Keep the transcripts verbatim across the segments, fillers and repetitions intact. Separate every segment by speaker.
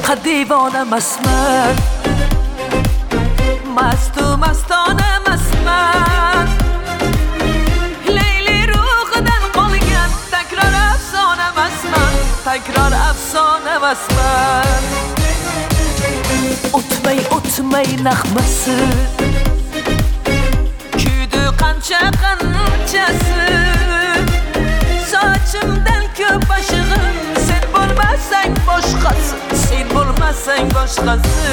Speaker 1: دیوانه مسمن مست و مستانه مسمن لیلی رو خودن قلگن تکرار افسانه مسمن تکرار افسانه مسمن o'tmay o'tmay naqmasi kuydi qancha qanchasi sochimdan ko'p boshig'im sen bo'lmasang boshqasi sen bo'lmasang boshqasi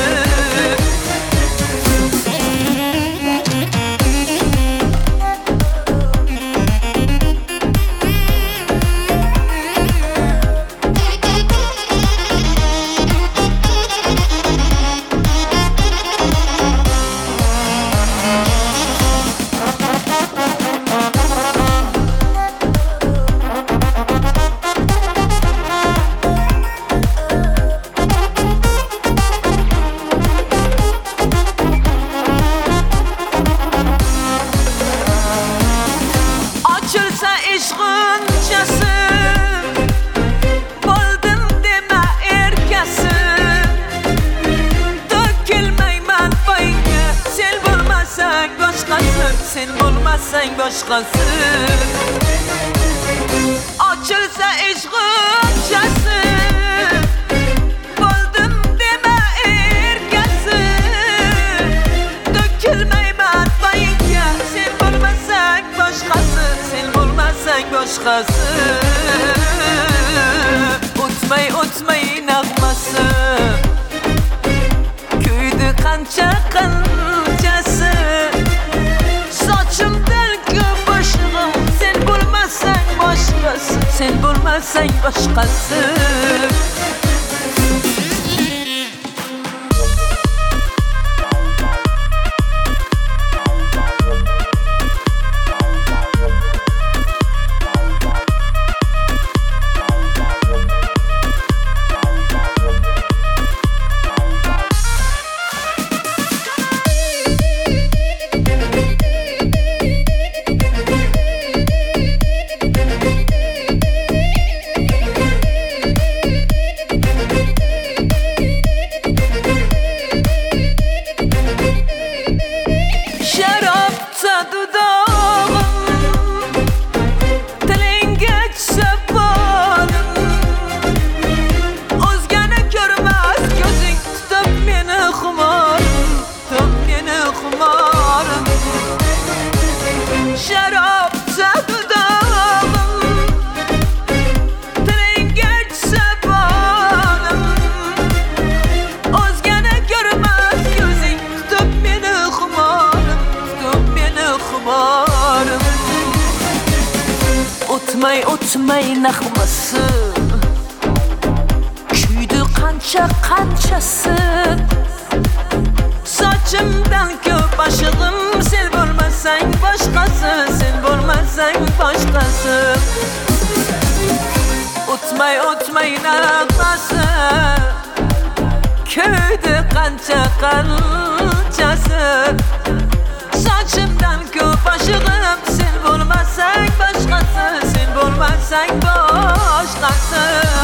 Speaker 1: sen bo'lmasang boshqasi ochilsa ishq g'unchasi bo'ldim dema erkasi to'kilmayman payingga sen bo'lmasang boshqasi sen bo'lmasang boshqasi o'tmay o'tmay nag'masi kuydi qancha qanchasi sen bo'lmasang boshqasi o'tmay o'tmay nag'masi kuydi qancha qanchasi sochimdan ko'p boshig'im sen bo'lmasang boshqasi sen bo'lmasang boshqasi o'tmay o'tmay nag'masi kuydi qancha qanchasi sochimdan ko'p boshig'im sen bo'lmasang boshqasi sen bo'lmasang boshqasi